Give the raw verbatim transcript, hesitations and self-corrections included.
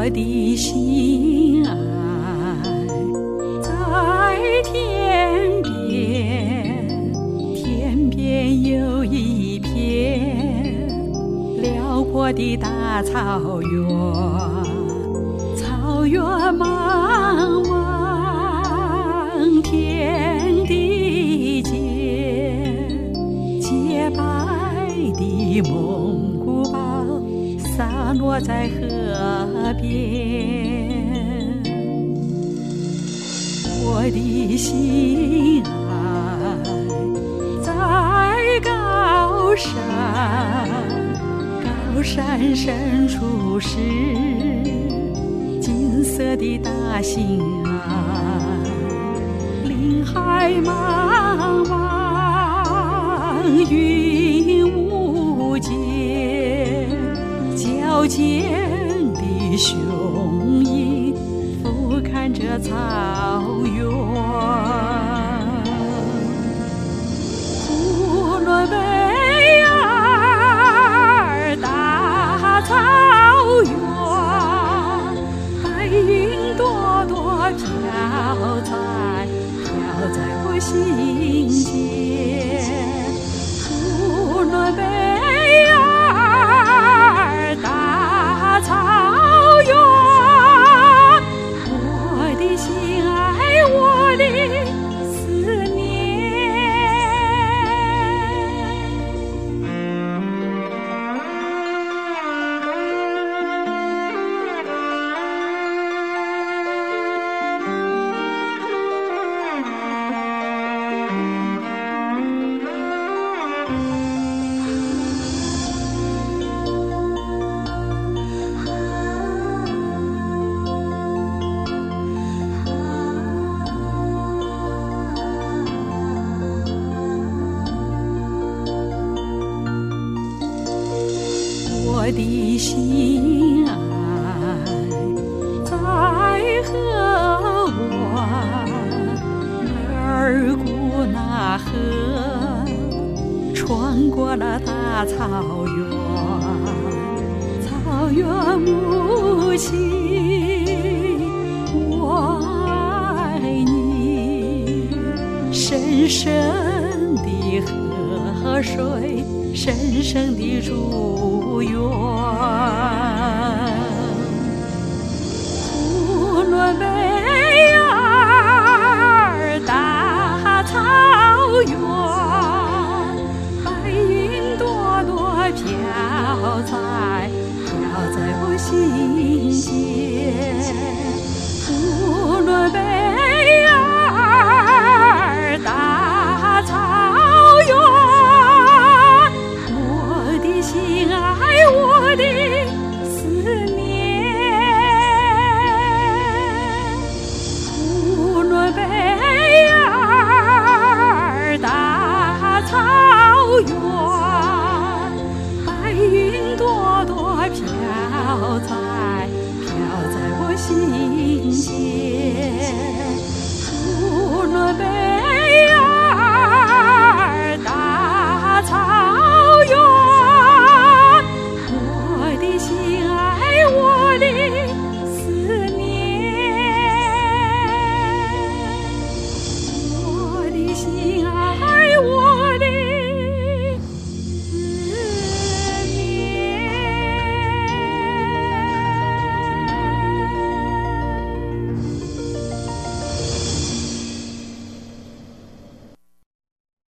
我的心爱在天边，天边有一片辽阔的大草原，草原茫茫，天地间，洁白的蒙古包洒落在河边。我的心爱在高山，高山深处是金色的大兴安，林海茫茫，云无间，矫健的雄鹰俯瞰着草原。呼伦贝尔大草原，白云朵朵飘在飘在我心间。呼伦贝尔大草原，我的心爱，我的思念。我的心爱在河湾，额尔古纳河穿过了大草原，草原母亲，我爱你。深深的河水，深深的祝愿。呼伦贝